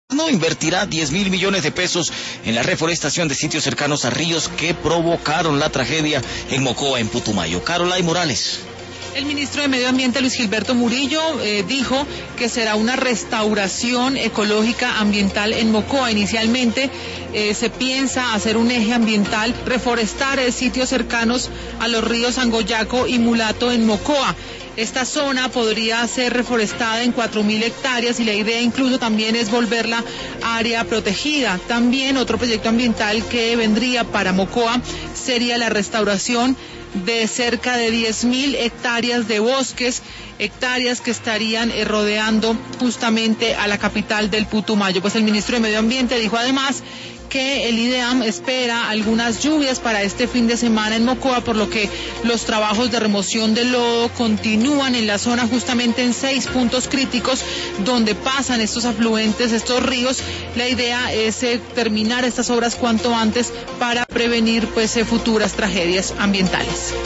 No invertirá 10.000 millones de pesos en la reforestación de sitios cercanos a ríos que provocaron la tragedia en Mocoa, en Putumayo. Carolay Morales. El ministro de Medio Ambiente, Luis Gilberto Murillo, dijo que será una restauración ecológica ambiental en Mocoa. Inicialmente se piensa hacer un eje ambiental, reforestar sitios cercanos a los ríos Angoyaco y Mulato en Mocoa. Esta zona podría ser reforestada en 4.000 hectáreas y la idea incluso también es volverla área protegida. También otro proyecto ambiental que vendría para Mocoa sería la restauración de cerca de 10.000 hectáreas de bosques, hectáreas que estarían rodeando justamente a la capital del Putumayo. Pues el ministro de Medio Ambiente dijo además que el IDEAM espera algunas lluvias para este fin de semana en Mocoa, por lo que los trabajos de remoción del lodo continúan en la zona, justamente en 6 puntos críticos donde pasan estos afluentes, estos ríos. La idea es terminar estas obras cuanto antes para prevenir futuras tragedias ambientales.